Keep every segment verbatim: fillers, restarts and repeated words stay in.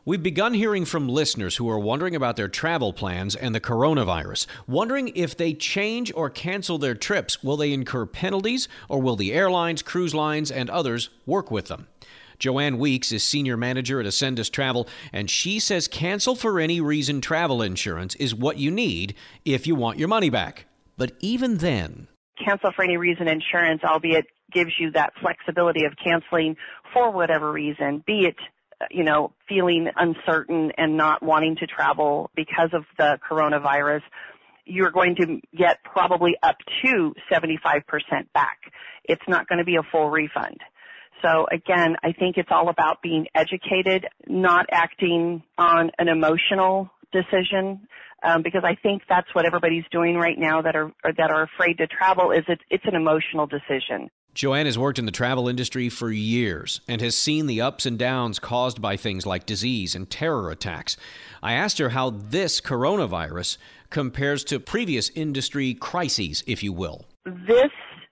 We've begun hearing from listeners who are wondering about their travel plans and the coronavirus, wondering if they change or cancel their trips, will they incur penalties, or will the airlines, cruise lines, and others work with them? Joanne Weeks is senior manager at Ascendus Travel, and she says cancel for any reason travel insurance is what you need if you want your money back. But even then, cancel for any reason insurance, albeit gives you that flexibility of canceling for whatever reason, be it you know, feeling uncertain and not wanting to travel because of the coronavirus, you're going to get probably up to seventy-five percent back. It's not going to be a full refund. So again, I think it's all about being educated, not acting on an emotional decision, um, because I think that's what everybody's doing right now that are or that are afraid to travel. Is it, it's an emotional decision. Joanne has worked in the travel industry for years and has seen the ups and downs caused by things like disease and terror attacks. I asked her how this coronavirus compares to previous industry crises, if you will. This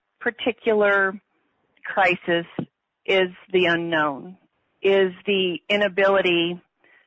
particular crisis is the unknown, is the inability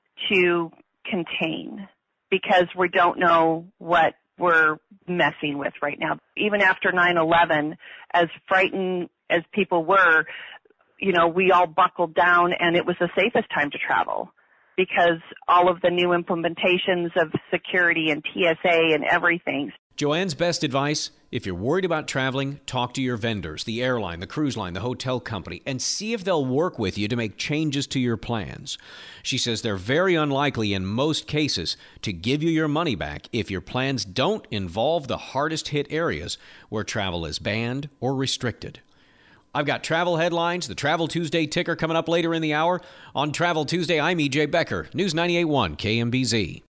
to contain, because we don't know what we're messing with right now. Even after nine eleven, as frightened as people were, you know, we all buckled down, and it was the safest time to travel because all of the new implementations of security and T S A and everything. Joanne's best advice: if you're worried about traveling, talk to your vendors, the airline, the cruise line, the hotel company, and see if they'll work with you to make changes to your plans. She says they're very unlikely in most cases to give you your money back if your plans don't involve the hardest hit areas where travel is banned or restricted. I've got travel headlines, the Travel Tuesday ticker coming up later in the hour. On Travel Tuesday, I'm E J Becker, News ninety-eight point one K M B Z.